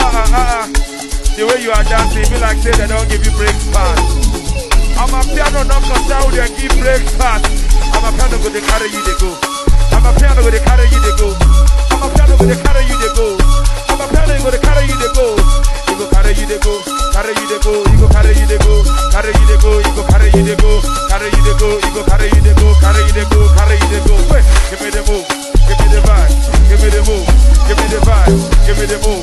The way you are dancing, be like say they don't give you break pass. I'm a piano not concerned with they give break pass. I'm a piano go they carry you they go. I'm a piano go they carry you they go. I'm a piano go they carry you they go. I'm a piano go they carry you they go. You go carry you they go. Carry you they go. You go carry you they go. Carry you they go. You go carry you they go. Carry you they go. You go carry you they go. Carry you they go. Carry you they go. Wait, give me the move. Give me the vibe. Give me the move. Give me the vibe. Give me the move.